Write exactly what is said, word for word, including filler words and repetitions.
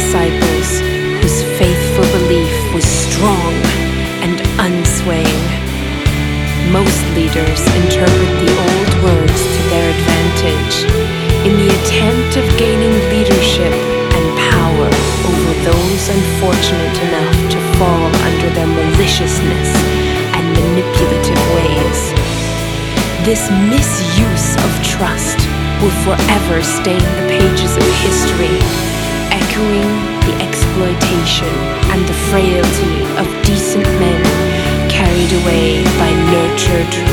disciples whose faithful belief was strong and unswaying. Most leaders interpret the old words to their advantage in the attempt of gaining leadership and power over those unfortunate enough to fall under their maliciousness and manipulative ways. This misuse of trust will forever stain the pages of history, echoing the exploitation and the frailty of decent men carried away by nurtured